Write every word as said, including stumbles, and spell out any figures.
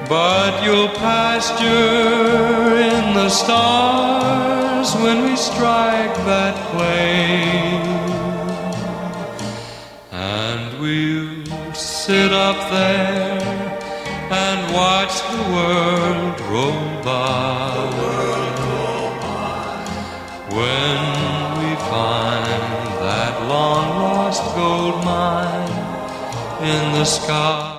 but you'll pasture in the stars when we strike that plain. And we'll sit up there and watch the world roll by. When we find that long lost gold mine in the sky.